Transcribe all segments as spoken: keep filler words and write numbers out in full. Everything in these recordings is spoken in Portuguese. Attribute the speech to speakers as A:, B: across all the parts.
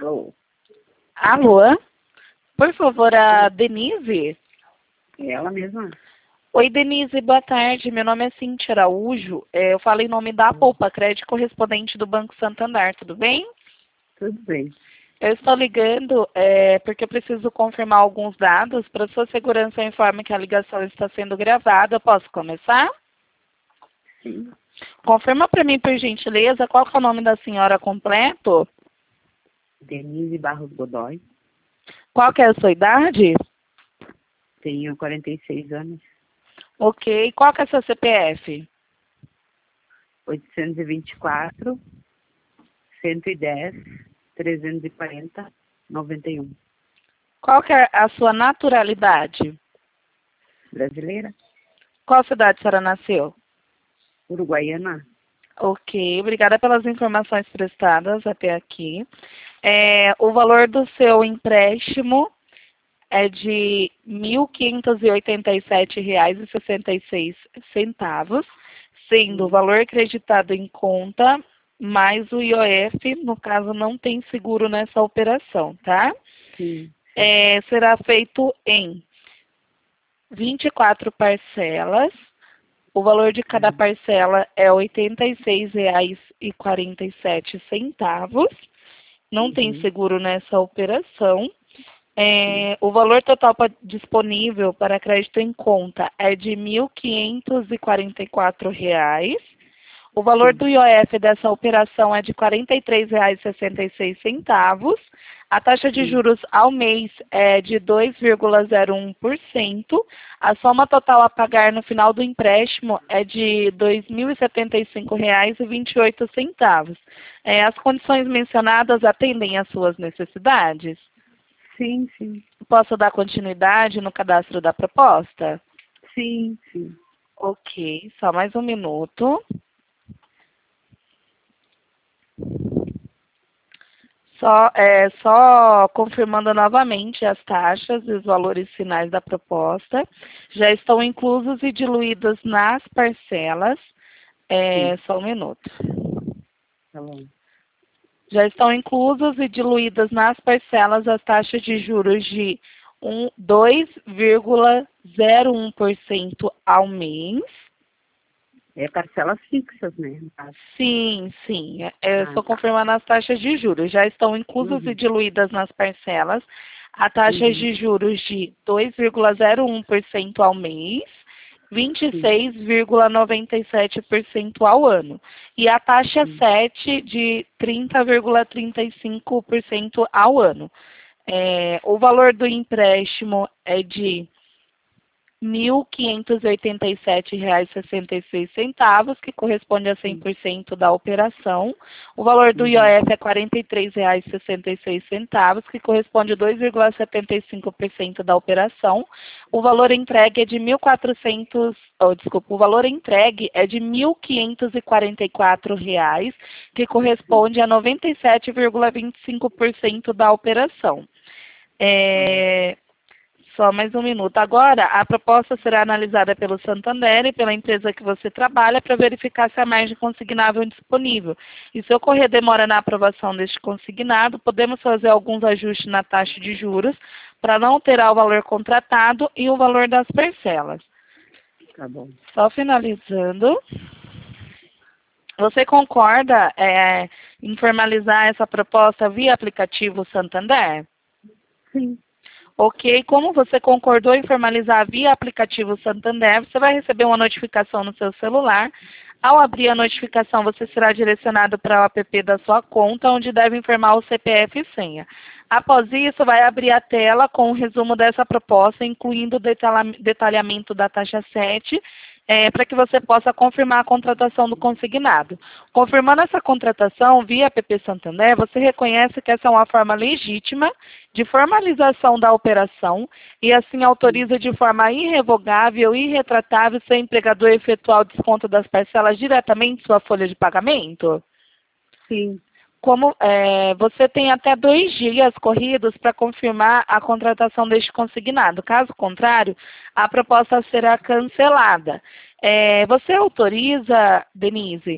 A: Alô?
B: Alô? Por favor, a Denise?
A: É ela mesma?
B: Oi, Denise, boa tarde. Meu nome é Cintia Araújo. É, eu falo em nome da Poupa Crédito, correspondente do Banco Santander, tudo bem?
A: Tudo bem.
B: Eu estou ligando é, porque eu preciso confirmar alguns dados. Para sua segurança, eu informo que a ligação está sendo gravada. Posso começar?
A: Sim.
B: Confirma para mim, por gentileza, qual que é o nome da senhora completo?
A: Denise Barros Godoy.
B: Qual que é a sua idade?
A: Tenho quarenta e seis anos.
B: Ok. Qual que é a sua C P F?
A: oitocentos e vinte e quatro, cento e dez, trezentos e quarenta, noventa e um.
B: Qual que é a sua naturalidade?
A: Brasileira?
B: Qual cidade a senhora nasceu?
A: Uruguaiana?
B: Ok, obrigada pelas informações prestadas até aqui. É, o valor do seu empréstimo é de mil quinhentos e oitenta e sete reais e sessenta e seis centavos, sendo o valor creditado em conta mais o I O F, no caso não tem seguro nessa operação, tá?
A: Sim.
B: É, será feito em vinte e quatro parcelas. O valor de cada parcela é oitenta e seis reais e quarenta e sete centavos. Não tem
A: Uhum.
B: seguro nessa operação. É, o valor total pa- disponível para crédito em conta é de mil quinhentos e quarenta e quatro reais. O valor
A: Sim.
B: do I O F dessa operação é de quarenta e três reais e sessenta e seis centavos. A taxa de
A: Sim.
B: juros ao mês é de dois vírgula zero um por cento. A soma total a pagar no final do empréstimo é de dois mil e setenta e cinco reais e vinte e oito centavos. É, as condições mencionadas atendem às suas necessidades?
A: Sim, sim.
B: Posso dar continuidade no cadastro da proposta?
A: Sim, sim.
B: Ok, só mais um minuto. Só, é, só confirmando novamente as taxas e os valores finais da proposta. Já estão inclusos e diluídos nas parcelas. É,
A: Sim.
B: só um minuto.
A: Tá bom.
B: Já estão inclusos e diluídas nas parcelas as taxas de juros de um, dois vírgula zero um por cento ao mês.
A: É parcelas fixas, né? no caso.
B: Sim, sim. É, é,
A: Ah,
B: estou
A: tá.
B: confirmando as taxas de juros. Já estão inclusas e
A: Uhum.
B: diluídas nas parcelas a taxa
A: Uhum.
B: de juros de dois vírgula zero um por cento ao mês, vinte e
A: Sim.
B: seis vírgula noventa e sete por cento ao ano. E a taxa
A: Sim.
B: sete de trinta vírgula trinta e cinco por cento ao ano. É, o valor do empréstimo é de mil quinhentos e oitenta e sete reais e sessenta e seis centavos, que corresponde a cem
A: Sim.
B: por cento da operação. O valor do
A: Uhum.
B: I O F é quarenta e três reais e sessenta e seis centavos, que corresponde a dois vírgula setenta e cinco por cento da operação. O valor entregue é de mil e quatrocentos, oh, desculpa, o valor entregue é de mil quinhentos e quarenta e quatro reais, que corresponde a noventa e sete vírgula vinte e cinco por cento da operação.
A: Uhum.
B: É, só mais um minuto. Agora, a proposta será analisada pelo Santander e pela empresa que você trabalha para verificar se há margem consignável disponível. E se ocorrer demora na aprovação deste consignado, podemos fazer alguns ajustes na taxa de juros para não alterar o valor contratado e o valor das parcelas.
A: Tá bom.
B: Só finalizando. Você concorda é, em formalizar essa proposta via aplicativo Santander?
A: Sim.
B: Ok, como você concordou em formalizar via aplicativo Santander, você vai receber uma notificação no seu celular. Ao abrir a notificação, você será direcionado para o app da sua conta, onde deve informar o C P F e senha. Após isso, vai abrir a tela com o resumo dessa proposta, incluindo o detalha- detalhamento da taxa sete, é, para que você possa confirmar a contratação do consignado. Confirmando essa contratação via app Santander, você reconhece que essa é uma forma legítima de formalização da operação e assim autoriza de forma irrevogável e irretratável seu empregador efetuar o desconto das parcelas diretamente em sua folha de pagamento?
A: Sim.
B: Como é, você tem até dois dias corridos para confirmar a contratação deste consignado. Caso contrário, a proposta será cancelada. É, você autoriza, Denise,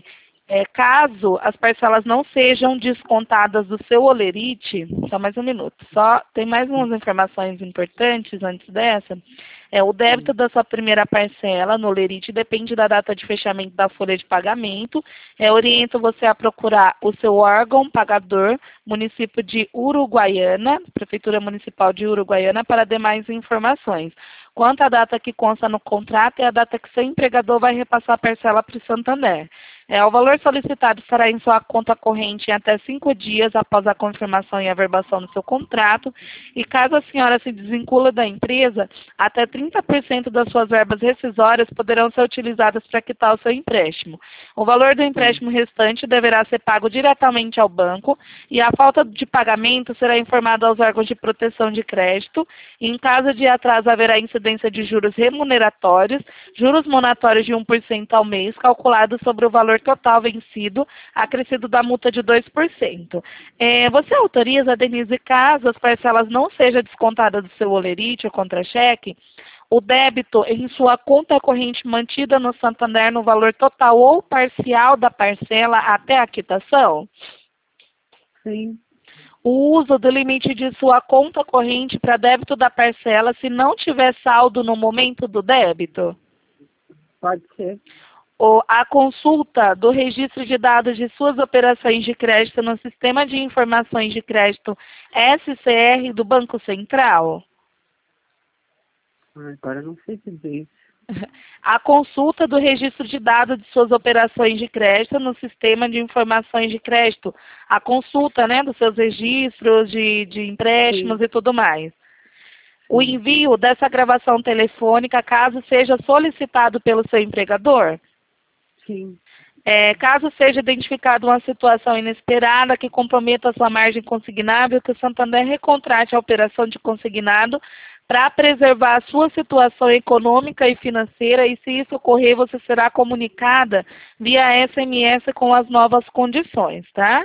B: É, caso as parcelas não sejam descontadas do seu holerite, só mais um minuto, só tem mais umas informações importantes antes dessa. É, o débito da sua primeira parcela no holerite depende da data de fechamento da folha de pagamento. É, oriento você a procurar o seu órgão pagador, município de Uruguaiana, Prefeitura Municipal de Uruguaiana, para demais informações. Quanto à data que consta no contrato, é a data que seu empregador vai repassar a parcela para o Santander. É, o valor solicitado estará em sua conta corrente em até cinco dias após a confirmação e averbação do seu contrato. E caso a senhora se desvincula da empresa, até trinta por cento das suas verbas rescisórias poderão ser utilizadas para quitar o seu empréstimo. O valor do empréstimo restante deverá ser pago diretamente ao banco e a falta de pagamento será informada aos órgãos de proteção de crédito. E em caso de atraso, haverá incidência de juros remuneratórios, juros monatórios de um por cento ao mês, calculados sobre o valor total vencido, acrescido da multa de dois por cento. É, você autoriza, Denise, caso as parcelas não sejam descontadas do seu holerite ou contra-cheque, o débito em sua conta corrente mantida no Santander no valor total ou parcial da parcela até a quitação?
A: Sim.
B: O uso do limite de sua conta corrente para débito da parcela se não tiver saldo no momento do débito?
A: Pode ser.
B: Ou a consulta do registro de dados de suas operações de crédito no Sistema de Informações de Crédito S C R do Banco Central?
A: Agora eu não sei dizer.
B: A consulta do registro de dados de suas operações de crédito no Sistema de Informações de Crédito. A consulta, né, dos seus registros de, de empréstimos. Sim. E tudo mais. O envio dessa gravação telefônica, caso seja solicitado pelo seu empregador?
A: Sim.
B: É, caso seja identificada uma situação inesperada que comprometa a sua margem consignável, que o Santander recontrate a operação de consignado para preservar a sua situação econômica e financeira, e se isso ocorrer, você será comunicada via S M S com as novas condições, tá?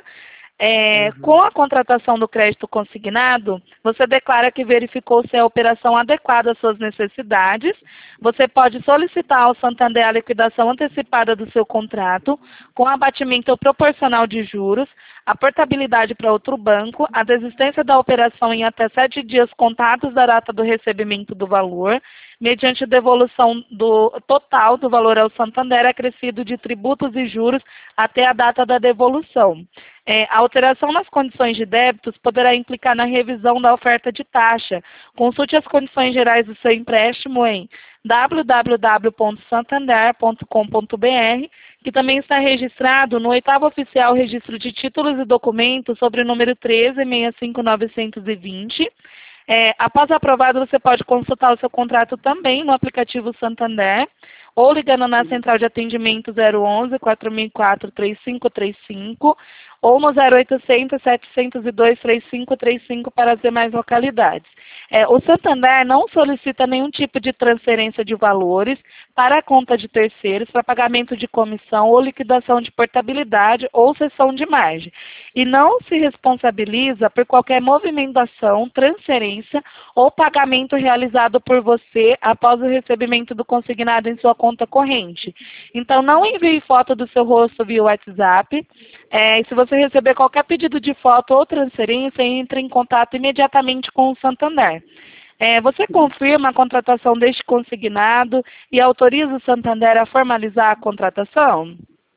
B: É, uhum. Com a contratação do crédito consignado, você declara que verificou se a operação adequada às suas necessidades. Você pode solicitar ao Santander a liquidação antecipada do seu contrato, com abatimento proporcional de juros, a portabilidade para outro banco, a desistência da operação em até sete dias contados da data do recebimento do valor, mediante devolução do total do valor ao Santander acrescido de tributos e juros até a data da devolução. É, a alteração nas condições de débitos poderá implicar na revisão da oferta de taxa. Consulte as condições gerais do seu empréstimo em w w w ponto santander ponto com ponto b r, que também está registrado no oitavo Oficial Registro de Títulos e Documentos sobre o número treze, sessenta e cinco, novecentos e vinte. É, após aprovado, você pode consultar o seu contrato também no aplicativo Santander, ou ligando na central de atendimento zero onze, quatro mil e quatro, três cinco três cinco, ou no zero oitocentos, setecentos e dois, três cinco três cinco para as demais localidades. É, o Santander não solicita nenhum tipo de transferência de valores para a conta de terceiros, para pagamento de comissão ou liquidação de portabilidade ou cessão de margem. E não se responsabiliza por qualquer movimentação, transferência ou pagamento realizado por você após o recebimento do consignado em sua conta corrente. Então, não envie foto do seu rosto via WhatsApp. É, e se você receber qualquer pedido de foto ou transferência, entre em contato imediatamente com o Santander. É, você confirma a contratação deste consignado e autoriza o Santander a formalizar a contratação?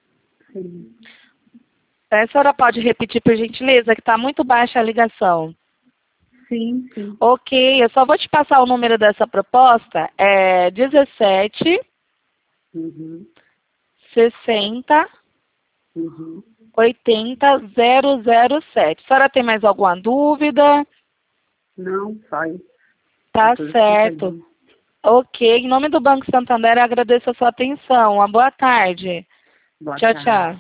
A: Sim.
B: A senhora pode repetir, por gentileza, que está muito baixa a ligação.
A: Sim, sim.
B: Ok, eu só vou te passar o número dessa proposta. É dezessete,
A: Uhum.
B: sessenta,
A: Uhum.
B: oitenta, zero zero sete. A senhora tem mais alguma dúvida?
A: Não, sai.
B: Tá certo. Ok, em nome do Banco Santander, eu agradeço a sua atenção. Uma boa tarde.
A: Boa
B: Tchau,
A: tarde.
B: tchau.